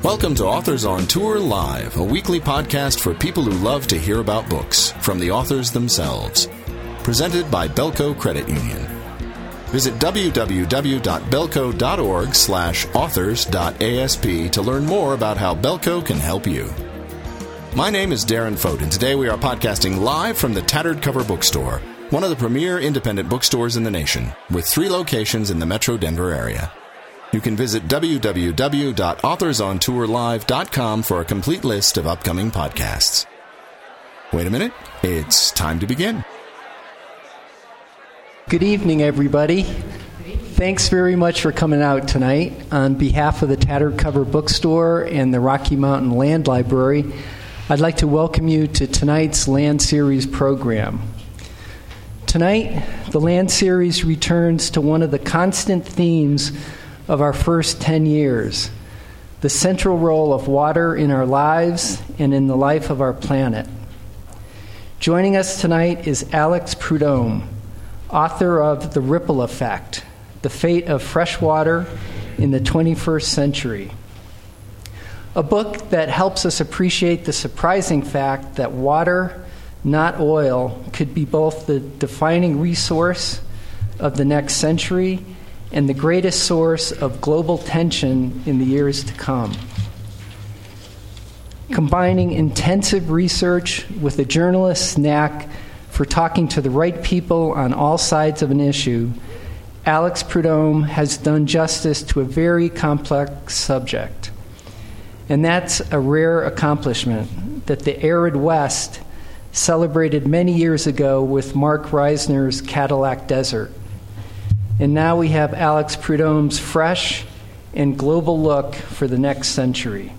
Welcome to Authors on Tour Live, a weekly podcast for people who love to hear about books from the authors themselves. Presented by Belco Credit Union. Visit www.belco.org/authors.asp to learn more about how Belco can help you. My name is Darren Fote, and today we are podcasting live from the Tattered Cover Bookstore, one of the premier independent bookstores in the nation, with 3 locations in the Metro Denver area. You can visit www.authorsontourlive.com for a complete list of upcoming podcasts. Wait a minute, it's time to begin. Good evening, everybody. Thanks very much for coming out tonight. On behalf of the Tattered Cover Bookstore and the Rocky Mountain Land Library, I'd like to welcome you to tonight's Land Series program. Tonight, the Land Series returns to one of the constant themes of our first 10 years, the central role of water in our lives and in the life of our planet. Joining us tonight is Alex Prudhomme, author of The Ripple Effect, The Fate of Freshwater in the 21st Century, a book that helps us appreciate the surprising fact that water, not oil, could be both the defining resource of the next century and the greatest source of global tension in the years to come. Combining intensive research with a journalist's knack for talking to the right people on all sides of an issue, Alex Prudhomme has done justice to a very complex subject. And that's a rare accomplishment that the arid West celebrated many years ago with Mark Reisner's Cadillac Desert. And now we have Alex Prudhomme's fresh and global look for the next century.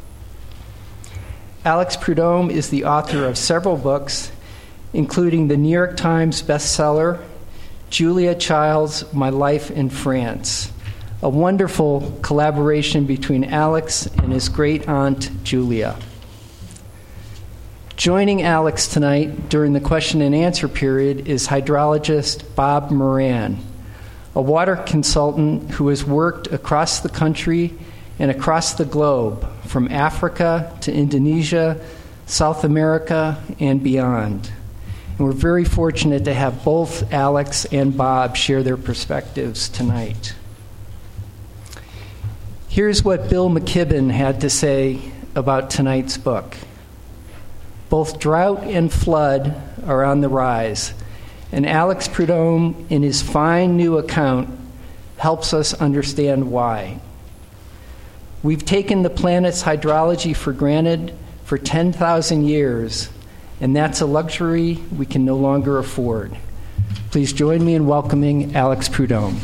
Alex Prudhomme is the author of several books, including the New York Times bestseller, Julia Child's My Life in France, a wonderful collaboration between Alex and his great-aunt, Julia. Joining Alex tonight during the question and answer period is hydrologist Bob Moran, a water consultant who has worked across the country and across the globe, from Africa to Indonesia, South America, and beyond. And we're very fortunate to have both Alex and Bob share their perspectives tonight. Here's what Bill McKibben had to say about tonight's book. Both drought and flood are on the rise, and Alex Prudhomme, in his fine new account, helps us understand why. We've taken the planet's hydrology for granted for 10,000 years, and that's a luxury we can no longer afford. Please join me in welcoming Alex Prudhomme.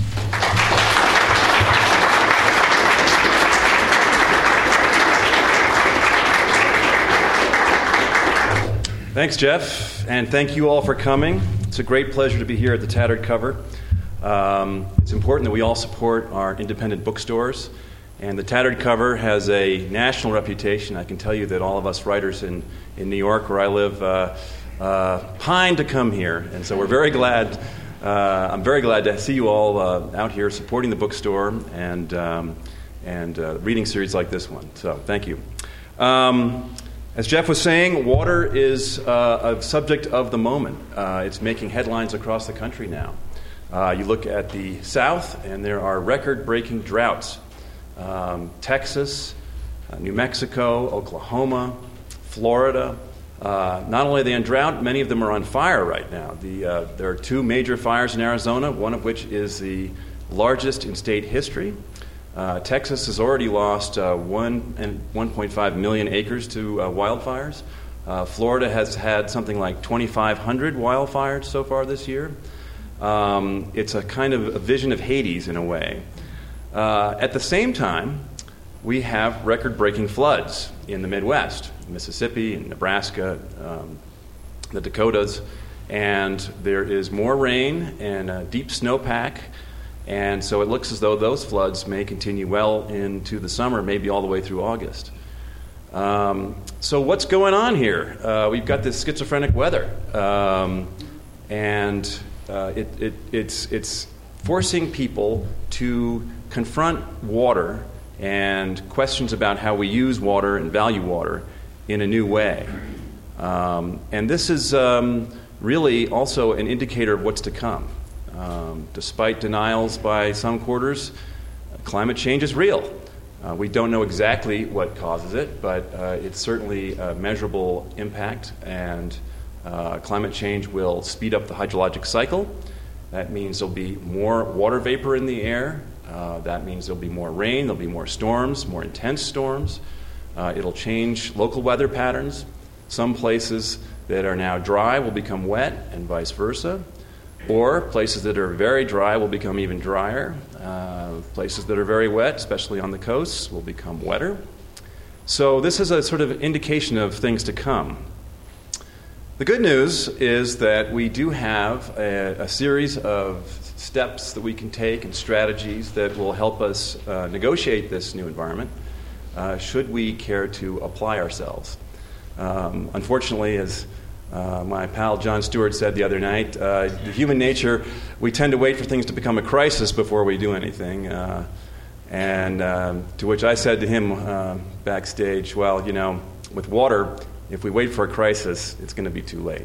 Thanks, Jeff, and thank you all for coming. It's a great pleasure to be here at the Tattered Cover. It's important that we all support our independent bookstores, and the Tattered Cover has a national reputation. I can tell you that all of us writers in New York, where I live, pine to come here, and so we're very glad. I'm very glad to see you all out here supporting the bookstore and reading series like this one. So thank you. As Jeff was saying, water is a subject of the moment. It's making headlines across the country now. You look at the South, and there are record-breaking droughts. Texas, New Mexico, Oklahoma, Florida. Not only are they in drought, many of them are on fire right now. There are 2 major fires in Arizona, one of which is the largest in state history. Texas has already lost 1.5 million acres to wildfires. Florida has had something like 2,500 wildfires so far this year. It's a kind of a vision of Hades in a way. At the same time, we have record-breaking floods in the Midwest, Mississippi and Nebraska, the Dakotas, and there is more rain and a deep snowpack. And so it looks as though those floods may continue well into the summer, maybe all the way through August. So what's going on here? We've got this schizophrenic weather, and it's forcing people to confront water and questions about how we use water and value water in a new way. And this is really also an indicator of what's to come. Despite denials by some quarters, climate change is real. We don't know exactly what causes it, but it's certainly a measurable impact, and climate change will speed up the hydrologic cycle. That means there'll be more water vapor in the air. That means there'll be more rain, there'll be more storms, more intense storms. It'll change local weather patterns. Some places that are now dry will become wet, and vice versa. Or places that are very dry will become even drier. Places that are very wet, especially on the coasts, will become wetter. So this is a sort of indication of things to come. The good news is that we do have a series of steps that we can take and strategies that will help us negotiate this new environment, should we care to apply ourselves. Unfortunately, as my pal John Stewart said the other night, human nature, we tend to wait for things to become a crisis before we do anything. And to which I said to him backstage, well, you know, with water, if we wait for a crisis, it's going to be too late.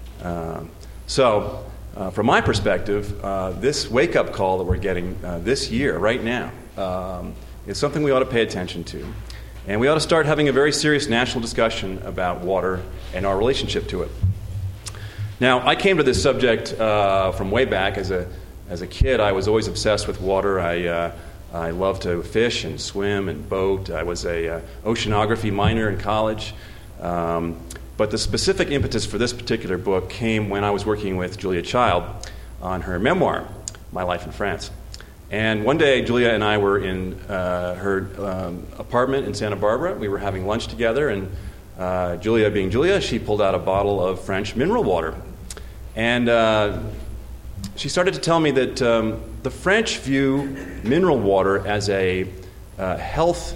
So, from my perspective, this wake-up call that we're getting this year, right now, is something we ought to pay attention to. And we ought to start having a very serious national discussion about water and our relationship to it. Now, I came to this subject from way back. As a kid, I was always obsessed with water. I loved to fish and swim and boat. I was a oceanography minor in college. But the specific impetus for this particular book came when I was working with Julia Child on her memoir, My Life in France. And one day, Julia and I were in her apartment in Santa Barbara. We were having lunch together, and Julia being Julia, she pulled out a bottle of French mineral water. And she started to tell me that the French view mineral water as a health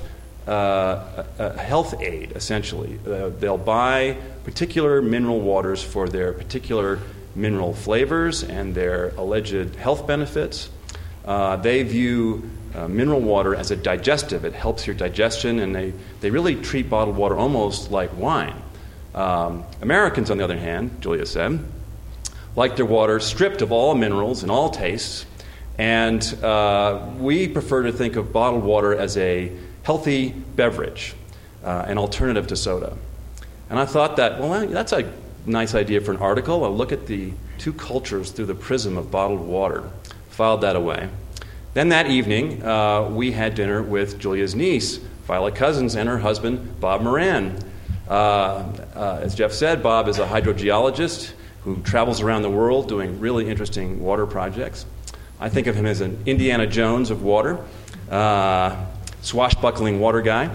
aid, essentially. They'll buy particular mineral waters for their particular mineral flavors and their alleged health benefits. They view mineral water as a digestive. It helps your digestion, and they really treat bottled water almost like wine. Americans, on the other hand, Julia said, like their water stripped of all minerals and all tastes, and we prefer to think of bottled water as a healthy beverage, an alternative to soda. And I thought that, well, that's a nice idea for an article. I'll look at the two cultures through the prism of bottled water. Filed that away. Then that evening, we had dinner with Julia's niece, Violet Cousins, and her husband, Bob Moran. As Jeff said, Bob is a hydrogeologist who travels around the world doing really interesting water projects. I think of him as an Indiana Jones of water, swashbuckling water guy.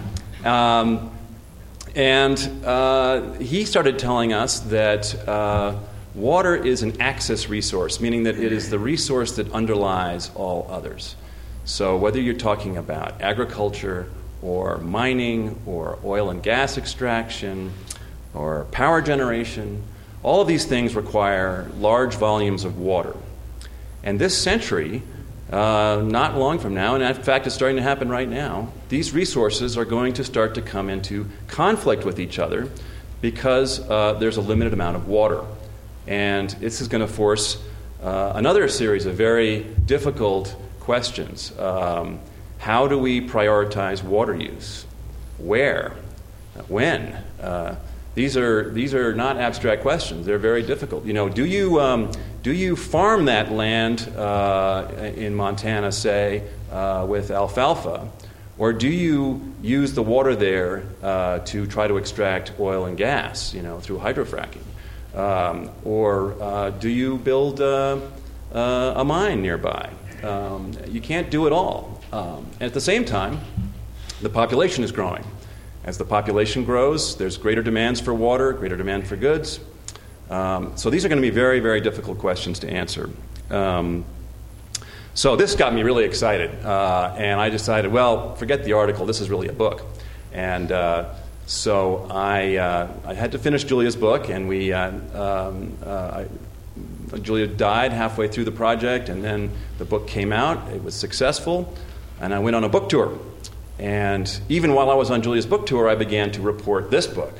And he started telling us that water is an access resource, meaning that it is the resource that underlies all others. So whether you're talking about agriculture or mining or oil and gas extraction or power generation, all of these things require large volumes of water. And this century, not long from now, and in fact it's starting to happen right now, these resources are going to start to come into conflict with each other because there's a limited amount of water. And this is going to force another series of very difficult questions. How do we prioritize water use? Where? When? These are not abstract questions. They're very difficult. You know, do you farm that land in Montana, say, with alfalfa, or do you use the water there to try to extract oil and gas, you know, through hydrofracking? Or do you build a mine nearby? You can't do it all. And at the same time, the population is growing. As the population grows, there's greater demands for water, greater demand for goods. So these are going to be very, very difficult questions to answer. So this got me really excited. And I decided, well, forget the article. This is really a book. And so I had to finish Julia's book, and Julia died halfway through the project, and then the book came out. It was successful, and I went on a book tour. And even while I was on Julia's book tour, I began to report this book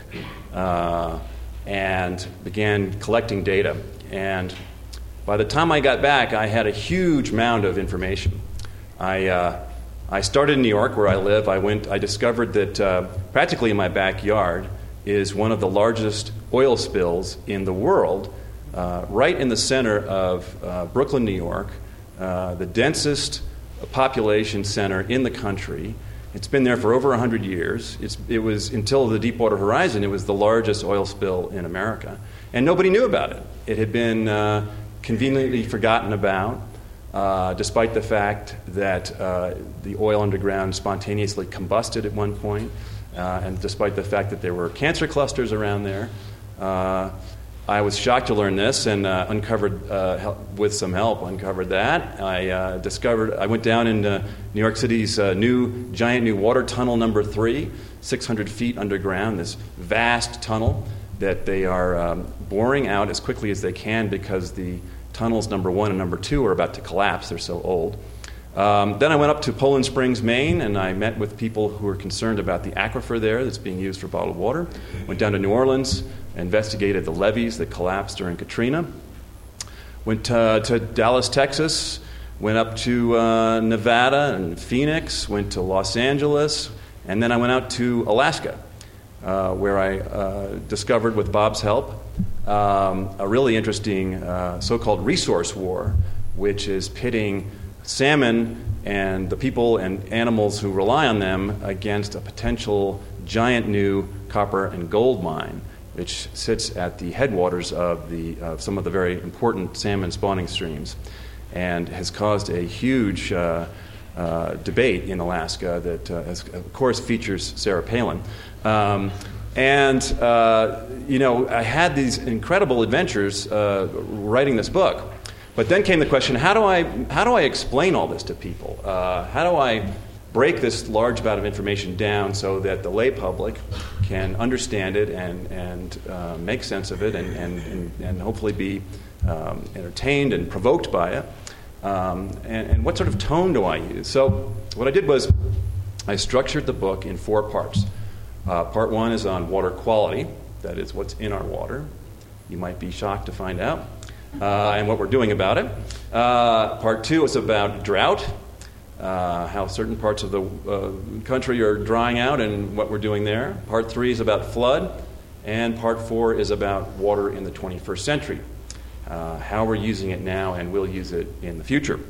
and began collecting data. And by the time I got back, I had a huge mound of information. I started in New York, where I live. I discovered that practically in my backyard is one of the largest oil spills in the world, right in the center of Brooklyn, New York, the densest population center in the country. It's been there for over 100 years. It was, until the Deepwater Horizon, it was the largest oil spill in America. And nobody knew about it. It had been conveniently forgotten about, despite the fact that the oil underground spontaneously combusted at one point, and despite the fact that there were cancer clusters around there. I was shocked to learn this, and uncovered, with some help, uncovered that. I went down into New York City's giant new water tunnel number 3, 600 feet underground, this vast tunnel that they are boring out as quickly as they can because the tunnels number 1 and number 2 are about to collapse. They're so old. Then I went up to Poland Springs, Maine, and I met with people who were concerned about the aquifer there that's being used for bottled water. Went down to New Orleans, investigated the levees that collapsed during Katrina. Went to Dallas, Texas. Went up to Nevada and Phoenix. Went to Los Angeles. And then I went out to Alaska, where I discovered, with Bob's help, a really interesting so-called resource war, which is pitting salmon and the people and animals who rely on them against a potential giant new copper and gold mine, which sits at the headwaters of some of the very important salmon spawning streams, and has caused a huge debate in Alaska that, of course, features Sarah Palin. I had these incredible adventures writing this book. But then came the question, how do I explain all this to people? How do I break this large amount of information down so that the lay public can understand it and make sense of it and hopefully be entertained and provoked by it? And what sort of tone do I use? So what I did was I structured the book in 4 parts. Part 1 is on water quality, that is what's in our water. You might be shocked to find out. And what we're doing about it. Part 2 is about drought, how certain parts of the country are drying out and what we're doing there. Part 3 is about flood, and Part 4 is about water in the 21st century, how we're using it now and will use it in the future.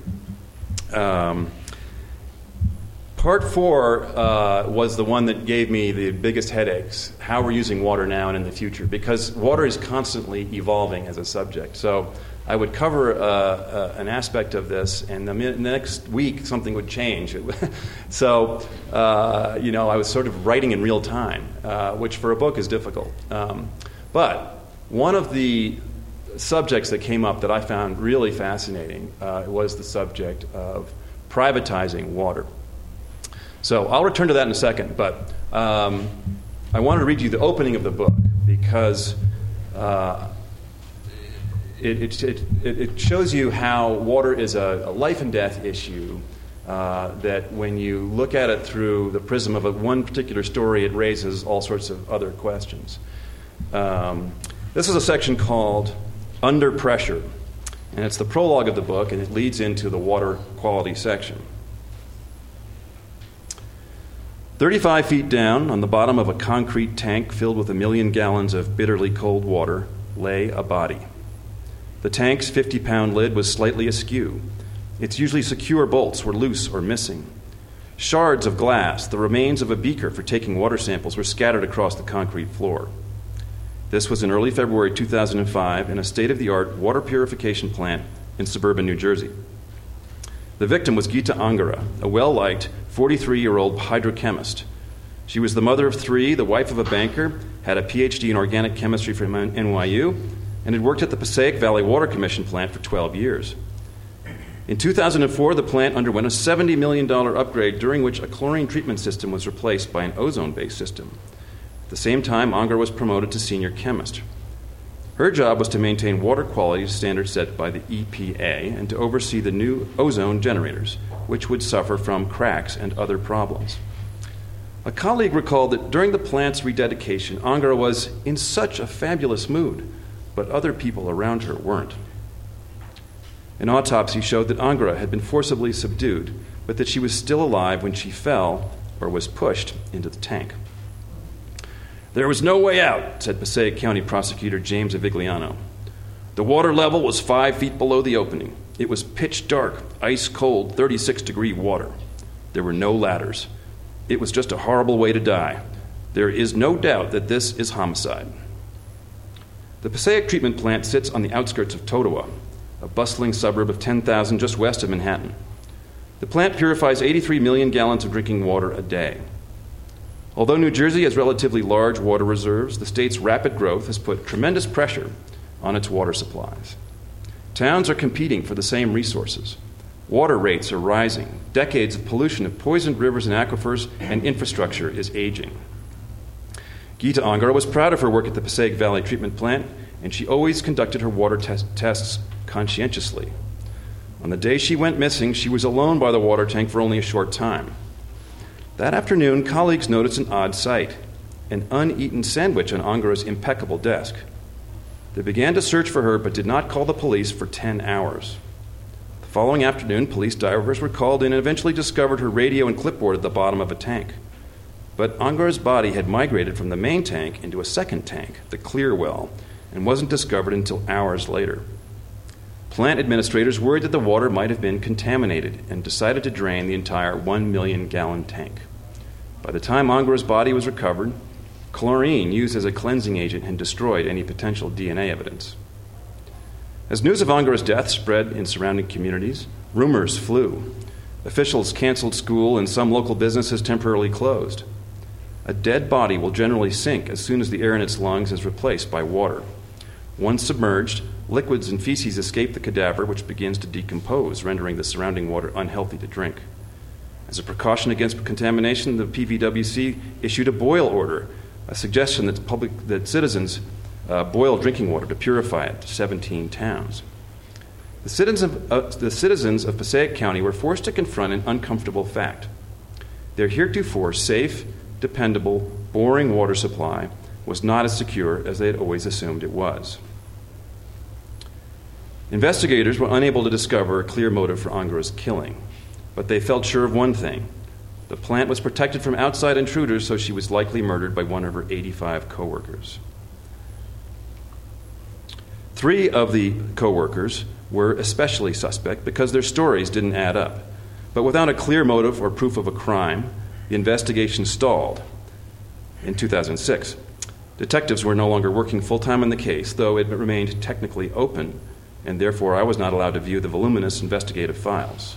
Part 4 was the one that gave me the biggest headaches, how we're using water now and in the future, because water is constantly evolving as a subject. So I would cover an aspect of this, and the next week something would change. So, I was sort of writing in real time, which for a book is difficult. But one of the subjects that came up that I found really fascinating was the subject of privatizing water. So I'll return to that in a second, but I wanted to read you the opening of the book because it shows you how water is a life and death issue, that when you look at it through the prism of one particular story, it raises all sorts of other questions. This is a section called Under Pressure, and it's the prologue of the book, and it leads into the water quality section. 35 feet down, on the bottom of a concrete tank filled with 1 million gallons of bitterly cold water, lay a body. The tank's 50-pound lid was slightly askew. Its usually secure bolts were loose or missing. Shards of glass, the remains of a beaker for taking water samples, were scattered across the concrete floor. This was in early February 2005 in a state-of-the-art water purification plant in suburban New Jersey. The victim was Gita Angara, a well-liked 43-year-old hydrochemist. She was the mother of 3, the wife of a banker, had a PhD in organic chemistry from NYU, and had worked at the Passaic Valley Water Commission plant for 12 years. In 2004, the plant underwent a $70 million upgrade, during which a chlorine treatment system was replaced by an ozone-based system. At the same time, Angara was promoted to senior chemist. Her job was to maintain water quality standards set by the EPA and to oversee the new ozone generators, which would suffer from cracks and other problems. A colleague recalled that during the plant's rededication, Angra was in such a fabulous mood, but other people around her weren't. An autopsy showed that Angra had been forcibly subdued, but that she was still alive when she fell or was pushed into the tank. "There was no way out," said Passaic County Prosecutor James Avigliano. "The water level was 5 feet below the opening. It was pitch dark, ice-cold, 36-degree water. There were no ladders. It was just a horrible way to die. There is no doubt that this is homicide." The Passaic treatment plant sits on the outskirts of Totowa, a bustling suburb of 10,000 just west of Manhattan. The plant purifies 83 million gallons of drinking water a day. Although New Jersey has relatively large water reserves, the state's rapid growth has put tremendous pressure on its water supplies. Towns are competing for the same resources. Water rates are rising. Decades of pollution have poisoned rivers and aquifers, and infrastructure is aging. Gita Angra was proud of her work at the Passaic Valley Treatment Plant, and she always conducted her water tests conscientiously. On the day she went missing, she was alone by the water tank for only a short time. That afternoon, colleagues noticed an odd sight: an uneaten sandwich on Angra's impeccable desk. They began to search for her, but did not call the police for 10 hours. The following afternoon, police divers were called in and eventually discovered her radio and clipboard at the bottom of a tank. But Angra's body had migrated from the main tank into a second tank, the clear well, and wasn't discovered until hours later. Plant administrators worried that the water might have been contaminated and decided to drain the entire 1 million-gallon tank. By the time Angra's body was recovered, chlorine used as a cleansing agent had destroyed any potential DNA evidence. As news of Angra's death spread in surrounding communities, rumors flew. Officials canceled school and some local businesses temporarily closed. A dead body will generally sink as soon as the air in its lungs is replaced by water. Once submerged, liquids and feces escape the cadaver, which begins to decompose, rendering the surrounding water unhealthy to drink. As a precaution against contamination, the PVWC issued a boil order, a suggestion that citizens boil drinking water to purify it to 17 towns. The citizens of Passaic County were forced to confront an uncomfortable fact. Their heretofore safe, dependable, boring water supply was not as secure as they had always assumed it was. Investigators were unable to discover a clear motive for Angra's killing, but they felt sure of one thing. The plant was protected from outside intruders, so she was likely murdered by one of her 85 coworkers. 3 of the coworkers were especially suspect because their stories didn't add up. But without a clear motive or proof of a crime, the investigation stalled. In 2006, detectives were no longer working full-time on the case, though it remained technically open, and therefore I was not allowed to view the voluminous investigative files.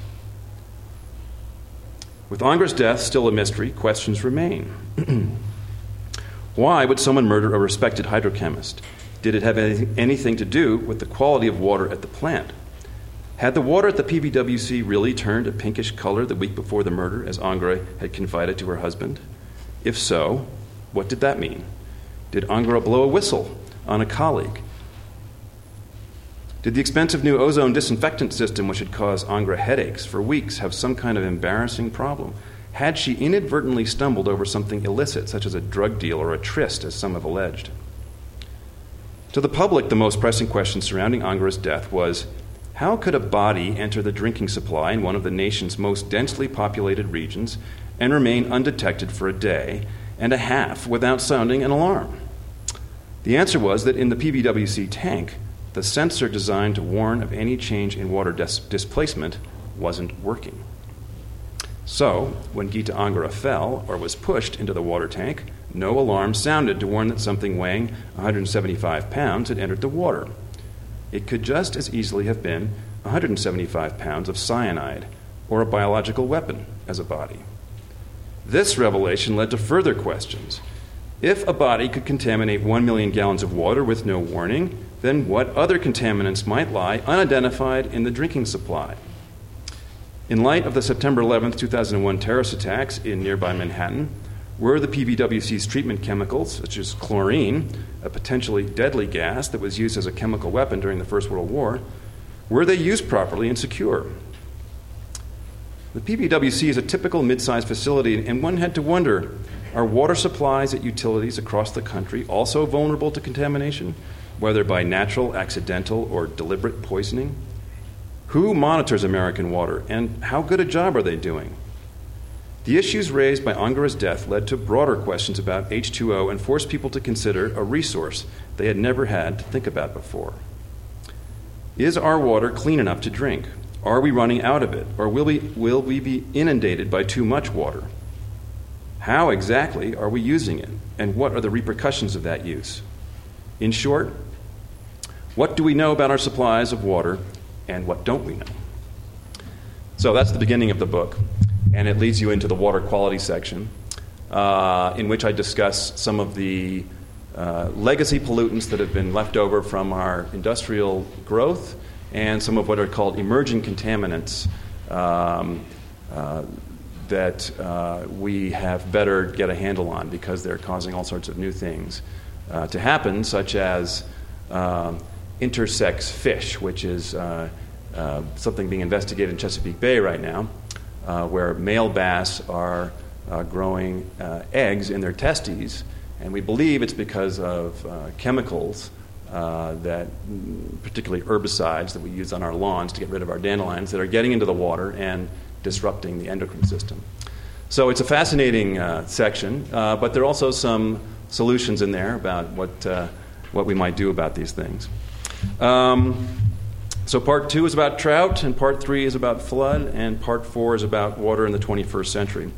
With Angra's death still a mystery, questions remain. Why would someone murder a respected hydrochemist? Did it have anything to do with the quality of water at the plant? Had the water at the PVWC really turned a pinkish color the week before the murder, as Angra had confided to her husband? If so, what did that mean? Did Angra blow a whistle on a colleague? Did the expensive new ozone disinfectant system, which had caused Angra headaches for weeks, have some kind of embarrassing problem? Had she inadvertently stumbled over something illicit, such as a drug deal or a tryst, as some have alleged? To the public, the most pressing question surrounding Angra's death was, how could a body enter the drinking supply in one of the nation's most densely populated regions and remain undetected for a day and a half without sounding an alarm? The answer was that in the PVWC tank, the sensor designed to warn of any change in water displacement wasn't working. So, when Gita Angra fell or was pushed into the water tank, no alarm sounded to warn that something weighing 175 pounds had entered the water. It could just as easily have been 175 pounds of cyanide or a biological weapon as a body. This revelation led to further questions. If a body could contaminate 1 million gallons of water with no warning, then what other contaminants might lie unidentified in the drinking supply? In light of the September 11, 2001 terrorist attacks in nearby Manhattan, were the PVWC's treatment chemicals, such as chlorine, a potentially deadly gas that was used as a chemical weapon during the First World War, were they used properly and secure? The PVWC is a typical mid-sized facility, and one had to wonder, Are water supplies at utilities across the country also vulnerable to contamination, whether by natural, accidental, or deliberate poisoning? Who monitors American water, and how good a job are they doing? The issues raised by Angara's death led to broader questions about H2O and forced people to consider a resource they had never had to think about before. Is our water clean enough to drink? Are we running out of it, or will we be inundated by too much water? How exactly are we using it, and what are the repercussions of that use? In short, what do we know about our supplies of water, and what don't we know? So that's the beginning of the book, and it leads you into the water quality section, in which I discuss some of the legacy pollutants that have been left over from our industrial growth and some of what are called emerging contaminants that we have better get a handle on because they're causing all sorts of new things to happen, such as intersex fish, which is something being investigated in Chesapeake Bay right now, where male bass are growing eggs in their testes, and we believe it's because of chemicals that, particularly herbicides that we use on our lawns to get rid of our dandelions, that are getting into the water and disrupting the endocrine system. So it's a fascinating section, but there are also some solutions in there about what we might do about these things. So part 2 is about trout, and part 3 is about flood, and part 4 is about water in the 21st century.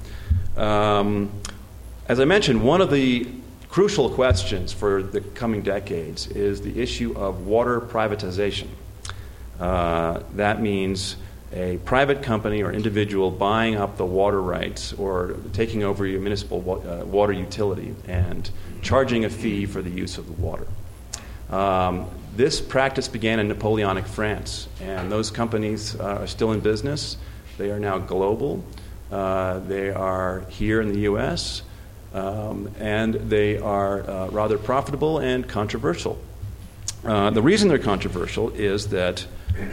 As I mentioned, one of the crucial questions for the coming decades is the issue of water privatization. That means a private company or individual buying up the water rights or taking over your municipal water utility and charging a fee for the use of the water. This practice began in Napoleonic France, and those companies are still in business. They are now global. They are here in the U.S., and they are rather profitable and controversial. The reason they're controversial is that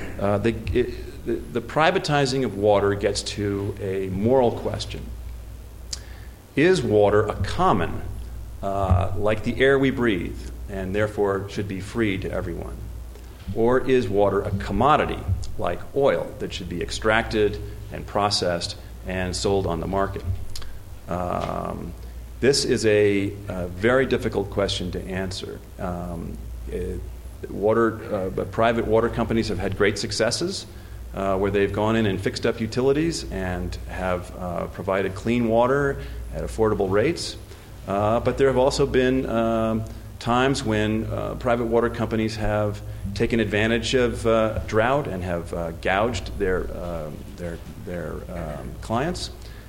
the privatizing of water gets to a moral question. Is water a common, like the air we breathe, and therefore should be free to everyone? Or is water a commodity, like oil, that should be extracted and processed and sold on the market? This is a very difficult question to answer. Private water companies have had great successes where they've gone in and fixed up utilities and have provided clean water at affordable rates. But there have also been times when private water companies have taken advantage of drought and have gouged their clients.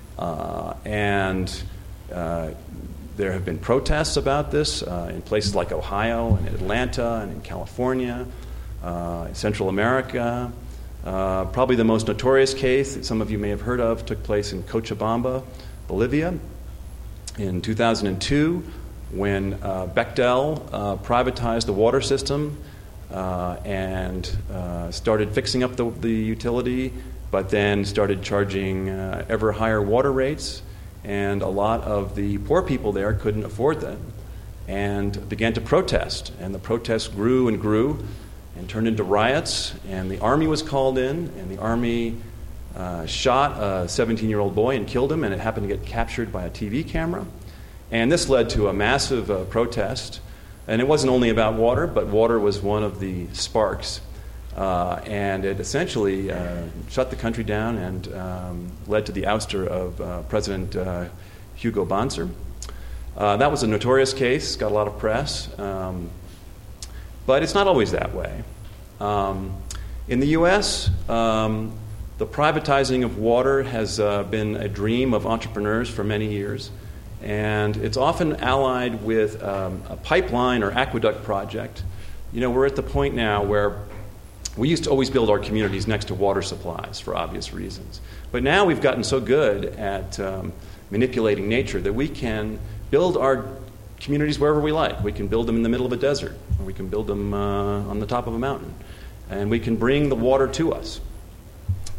And there have been protests about this in places like Ohio and Atlanta and in California, in Central America. Probably the most notorious case that some of you may have heard of took place in Cochabamba, Bolivia, in 2002, when Bechtel privatized the water system and started fixing up the utility, but then started charging ever higher water rates. And a lot of the poor people there couldn't afford them and began to protest. And the protests grew and grew and turned into riots. And the army was called in, and the army shot a 17-year-old boy and killed him, and it happened to get captured by a TV camera. And this led to a massive protest. And it wasn't only about water, but water was one of the sparks. And it essentially shut the country down and led to the ouster of President Hugo Banzer. That was a notorious case, got a lot of press, but it's not always that way. In the U.S., the privatizing of water has been a dream of entrepreneurs for many years, and it's often allied with a pipeline or aqueduct project. You know, we're at the point now where we used to always build our communities next to water supplies for obvious reasons. But now we've gotten so good at manipulating nature that we can build our communities wherever we like. We can build them in the middle of a desert, or we can build them on the top of a mountain. And we can bring the water to us,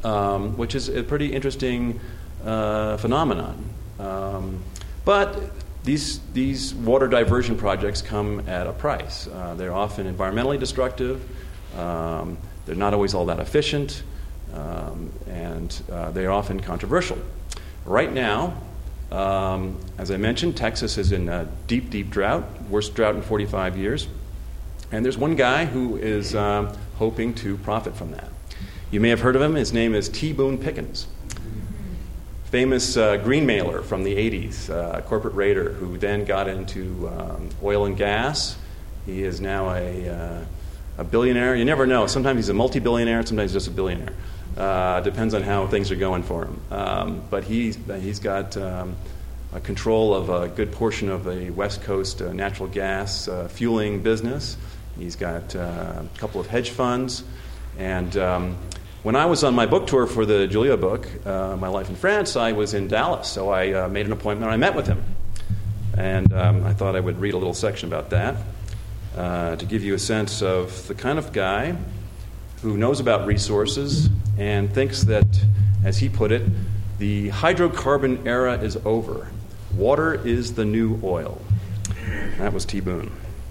which is a pretty interesting phenomenon. But these water diversion projects come at a price. They're often environmentally destructive. They're not always all that efficient, and they are often controversial. Right now, as I mentioned, Texas is in a deep, deep drought, worst drought in 45 years. And there's one guy who is hoping to profit from that. You may have heard of him. His name is T. Boone Pickens. Famous green mailer from the 80s, corporate raider who then got into oil and gas. He is now a billionaire. You never know. Sometimes he's a multi-billionaire, sometimes just a billionaire. Depends on how things are going for him. But he's got a control of a good portion of the West Coast natural gas fueling business. He's got a couple of hedge funds. And when I was on my book tour for the Julia book, My Life in France, I was in Dallas. So I made an appointment and I met with him. And I thought I would read a little section about that to give you a sense of the kind of guy who knows about resources and thinks that, as he put it, the hydrocarbon era is over. Water is the new oil. That was T. Boone.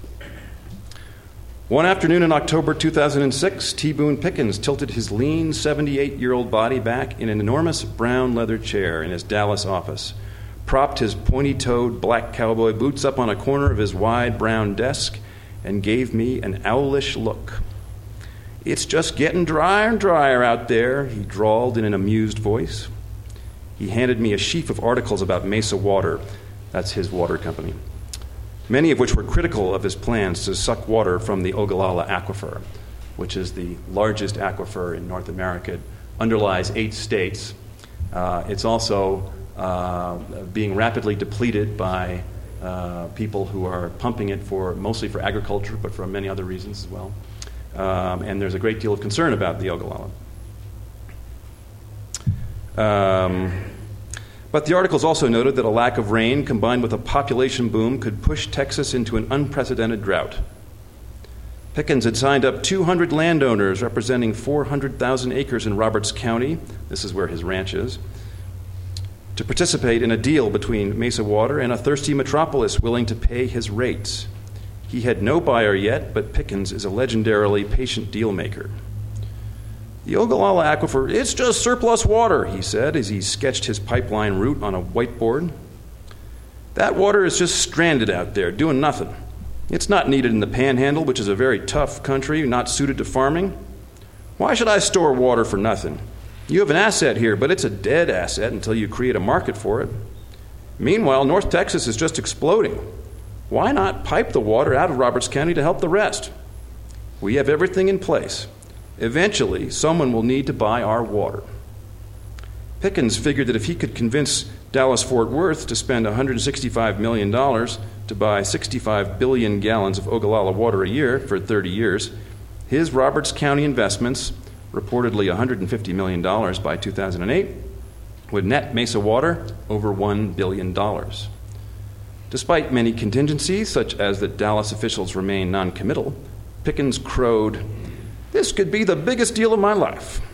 One afternoon in October 2006, T. Boone Pickens tilted his lean 78-year-old body back in an enormous brown leather chair in his Dallas office, propped his pointy-toed black cowboy boots up on a corner of his wide brown desk, and gave me an owlish look. "It's just getting drier and drier out there," he drawled in an amused voice. He handed me a sheaf of articles about Mesa Water, that's his water company, many of which were critical of his plans to suck water from the Ogallala Aquifer, which is the largest aquifer in North America. It underlies 8 states. It's also being rapidly depleted by people who are pumping it mostly for agriculture, but for many other reasons as well. And there's a great deal of concern about the Ogallala. But the articles also noted that a lack of rain combined with a population boom could push Texas into an unprecedented drought. Pickens had signed up 200 landowners representing 400,000 acres in Roberts County, this is where his ranch is, to participate in a deal between Mesa Water and a thirsty metropolis willing to pay his rates. He had no buyer yet, but Pickens is a legendarily patient deal maker. "The Ogallala Aquifer, it's just surplus water," he said as he sketched his pipeline route on a whiteboard. "That water is just stranded out there, doing nothing. It's not needed in the Panhandle, which is a very tough country, not suited to farming. Why should I store water for nothing? You have an asset here, but it's a dead asset until you create a market for it. Meanwhile, North Texas is just exploding. Why not pipe the water out of Roberts County to help the rest? We have everything in place. Eventually, someone will need to buy our water." Pickens figured that if he could convince Dallas-Fort Worth to spend $165 million to buy 65 billion gallons of Ogallala water a year for 30 years, his Roberts County investments, reportedly $150 million by 2008, would net Mesa Water over $1 billion. Despite many contingencies, such as that Dallas officials remain noncommittal, Pickens crowed, "This could be the biggest deal of my life."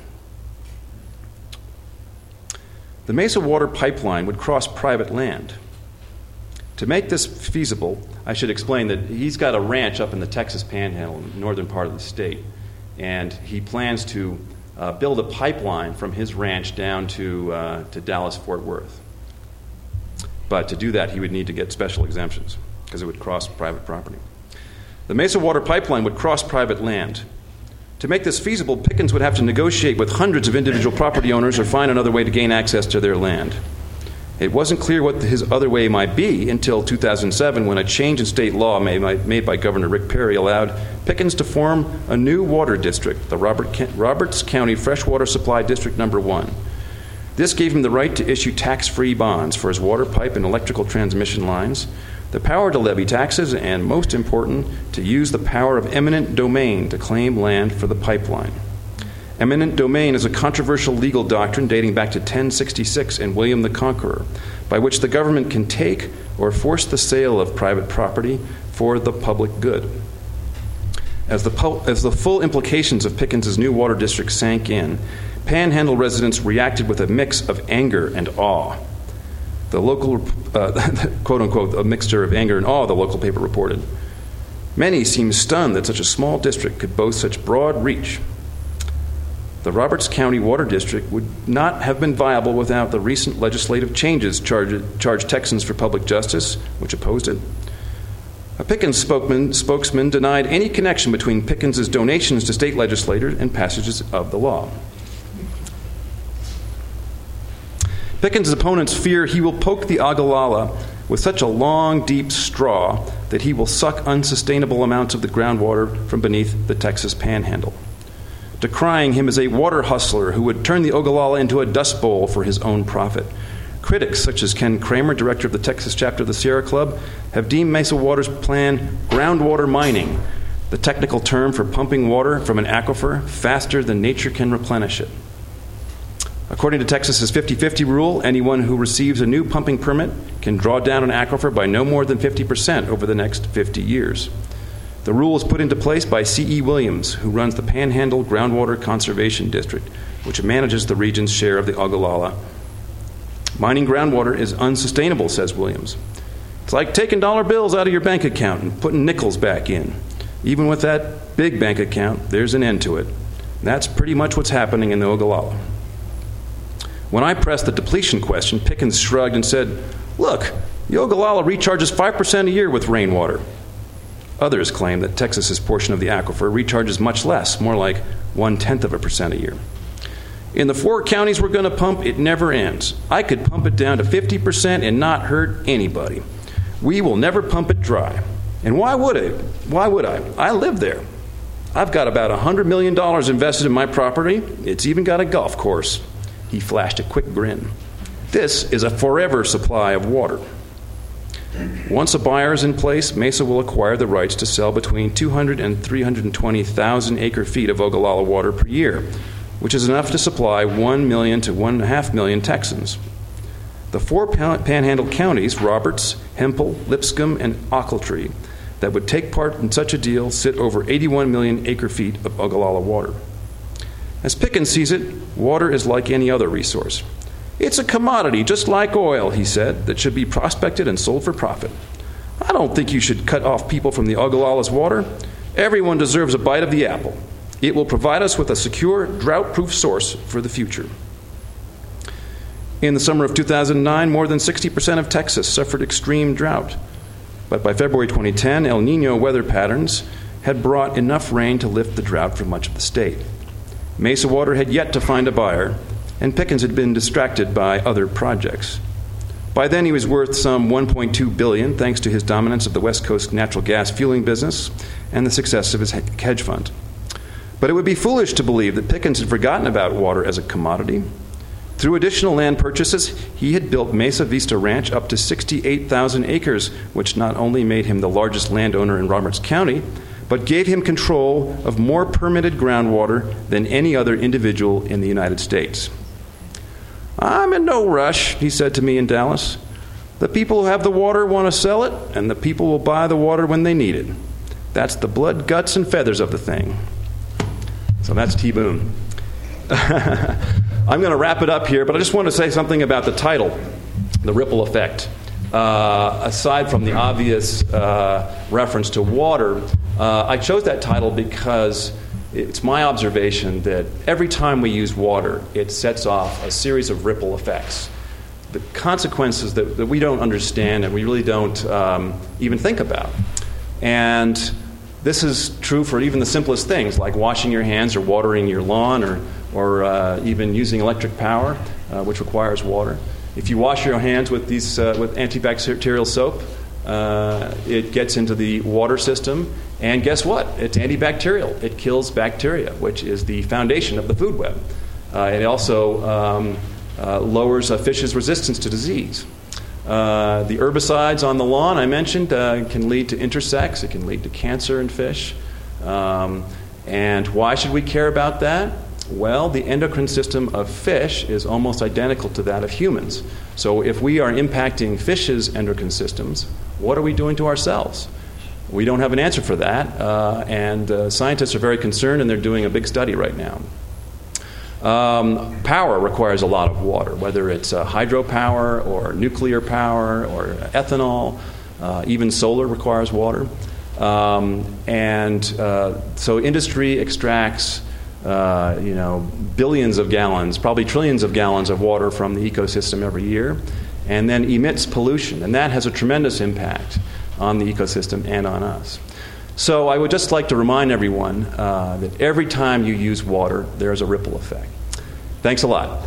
The Mesa Water pipeline would cross private land. To make this feasible, I should explain that he's got a ranch up in the Texas Panhandle, northern part of the state, and he plans to build a pipeline from his ranch down to Dallas-Fort Worth. But to do that, he would need to get special exemptions because it would cross private property. The Mesa Water pipeline would cross private land. To make this feasible, Pickens would have to negotiate with hundreds of individual property owners or find another way to gain access to their land. It wasn't clear what his other way might be until 2007, when a change in state law made by Governor Rick Perry allowed Pickens to form a new water district, the Roberts County Freshwater Supply District No. 1. This gave him the right to issue tax-free bonds for his water pipe and electrical transmission lines, the power to levy taxes, and, most important, to use the power of eminent domain to claim land for the pipeline. Eminent domain is a controversial legal doctrine dating back to 1066 and William the Conqueror, by which the government can take or force the sale of private property for the public good. As the full implications of Pickens' new water district sank in, Panhandle residents reacted with a mix of anger and awe. The local, quote-unquote, a mixture of anger and awe, the local paper reported. Many seemed stunned that such a small district could boast such broad reach. The Roberts County Water District would not have been viable without the recent legislative changes charged Texans for Public Justice, which opposed it. A Pickens spokesman denied any connection between Pickens' donations to state legislators and passages of the law. Pickens' opponents fear he will poke the Ogallala with such a long, deep straw that he will suck unsustainable amounts of the groundwater from beneath the Texas Panhandle, decrying him as a water hustler who would turn the Ogallala into a dust bowl for his own profit. Critics, such as Ken Kramer, director of the Texas chapter of the Sierra Club, have deemed Mesa Water's plan groundwater mining, the technical term for pumping water from an aquifer faster than nature can replenish it. According to Texas's 50-50 rule, anyone who receives a new pumping permit can draw down an aquifer by no more than 50% over the next 50 years. The rule was put into place by C.E. Williams, who runs the Panhandle Groundwater Conservation District, which manages the region's share of the Ogallala. Mining groundwater is unsustainable, says Williams. It's like taking dollar bills out of your bank account and putting nickels back in. Even with that big bank account, there's an end to it. That's pretty much what's happening in the Ogallala. When I pressed the depletion question, Pickens shrugged and said, "Look, the Ogallala recharges 5% a year with rainwater." Others claim that Texas's portion of the aquifer recharges much less, more like 0.1% a year. In the 4 counties we're going to pump, it never ends. I could pump it down to 50% and not hurt anybody. We will never pump it dry. And why would I? I live there. I've got about $100 million invested in my property. It's even got a golf course. He flashed a quick grin. This is a forever supply of water. Once a buyer is in place, Mesa will acquire the rights to sell between 200 and 320,000 acre-feet of Ogallala water per year, which is enough to supply 1 million to 1.5 million Texans. The 4 Panhandle counties, Roberts, Hempel, Lipscomb, and Ochiltree, that would take part in such a deal sit over 81 million acre-feet of Ogallala water. As Pickens sees it, water is like any other resource. It's a commodity, just like oil, he said, that should be prospected and sold for profit. I don't think you should cut off people from the Ogallala's water. Everyone deserves a bite of the apple. It will provide us with a secure, drought-proof source for the future. In the summer of 2009, more than 60% of Texas suffered extreme drought. But by February 2010, El Nino weather patterns had brought enough rain to lift the drought for much of the state. Mesa Water had yet to find a buyer, and Pickens had been distracted by other projects. By then, he was worth some $1.2 billion, thanks to his dominance of the West Coast natural gas fueling business and the success of his hedge fund. But it would be foolish to believe that Pickens had forgotten about water as a commodity. Through additional land purchases, he had built Mesa Vista Ranch up to 68,000 acres, which not only made him the largest landowner in Roberts County, but gave him control of more permitted groundwater than any other individual in the United States. "I'm in no rush," he said to me in Dallas. "The people who have the water want to sell it, and the people will buy the water when they need it. That's the blood, guts, and feathers of the thing." So that's T. Boone. I'm going to wrap it up here, but I just want to say something about the title, The Ripple Effect. Aside from the obvious reference to water, I chose that title because it's my observation that every time we use water, it sets off a series of ripple effects. The consequences that we don't understand and we really don't even think about. And this is true for even the simplest things, like washing your hands or watering your lawn or even using electric power, which requires water. If you wash your hands with with antibacterial soap, it gets into the water system, and guess what? It's antibacterial. It kills bacteria, which is the foundation of the food web. It also lowers a fish's resistance to disease. The herbicides on the lawn I mentioned can lead to intersex. It can lead to cancer in fish. And why should we care about that? Well, the endocrine system of fish is almost identical to that of humans. So if we are impacting fish's endocrine systems, what are we doing to ourselves? We don't have an answer for that, and scientists are very concerned, and they're doing a big study right now. Power requires a lot of water, whether it's hydropower or nuclear power or ethanol. Even solar requires water. So industry extracts billions of gallons, probably trillions of gallons of water from the ecosystem every year, and then emits pollution. And that has a tremendous impact on the ecosystem and on us. So I would just like to remind everyone that every time you use water, there's a ripple effect. Thanks a lot.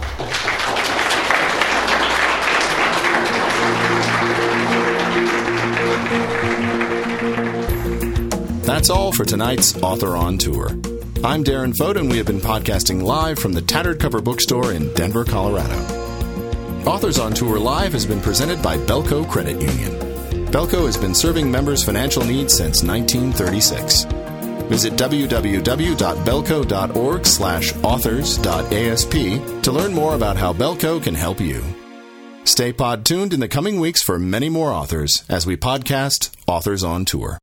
That's all for tonight's Author on Tour. I'm Darren Fote, and we have been podcasting live from the Tattered Cover Bookstore in Denver, Colorado. Authors on Tour Live has been presented by Belco Credit Union. Belco has been serving members' financial needs since 1936. Visit www.belco.org/authors.asp to learn more about how Belco can help you. Stay pod tuned in the coming weeks for many more authors as we podcast Authors on Tour.